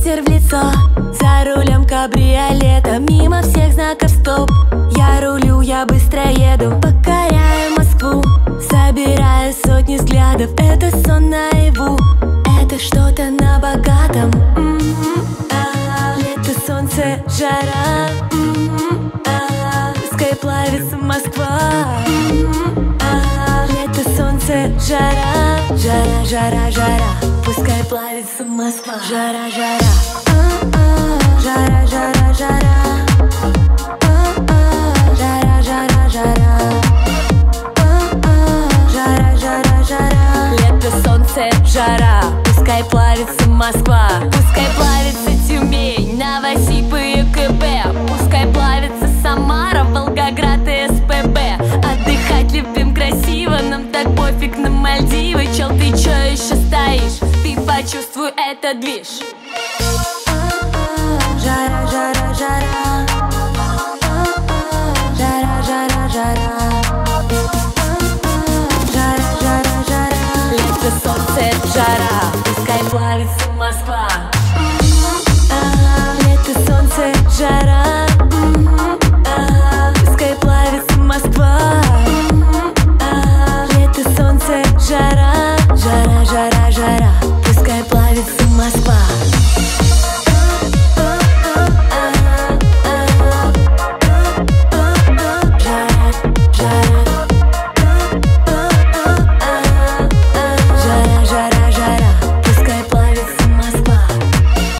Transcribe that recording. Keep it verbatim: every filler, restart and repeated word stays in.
ветер в лицо, за рулем кабриолета, мимо всех знаков стоп. Я рулю, я быстро еду, покоряю Москву, собираю сотни взглядов. Это сон наяву, это что-то на богатом. М-м-м, а-а. Лето, солнце, жара, м-м-м, а-а. Пускай плавится Москва. М-м-м, а-а. Лето, солнце, жара, жара, жара, жара. Пускай плавится Москва. Жара, жара, а-а. Жара, жара, жара, а-а. Жара, жара, жара, а-а. Жара, жара, жара. Лето, солнце, жара. Пускай плавится Москва. Пускай плавится Тюмень, Новосиб и ЮКБ. Пускай плавится Самара, Волгоград и СПБ. Отдыхать любим красиво, нам так пофиг на Мальдивы. Чел, ты чё еще стоишь? Ты почувствуй этот движ. Жара, жара, жара, жара, жара, жара, жара, жара, жара. Лето, солнце, жара. Пускай плавится Москва. Лето, солнце, жара.